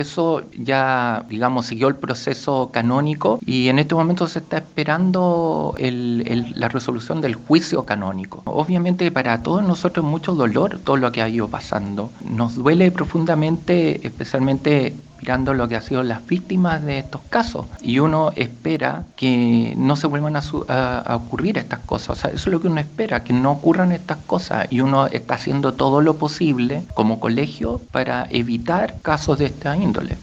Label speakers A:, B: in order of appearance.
A: Eso ya, digamos, siguió el proceso canónico y en este momento se está esperando la resolución del juicio canónico. Obviamente para todos nosotros es mucho dolor todo lo que ha ido pasando. Nos duele profundamente, especialmente mirando lo que han sido las víctimas de estos casos. Y uno espera que no se vuelvan a ocurrir estas cosas. O sea, eso es lo que uno espera, que no ocurran estas cosas. Y uno está haciendo todo lo posible como colegio para evitar casos de esta índole.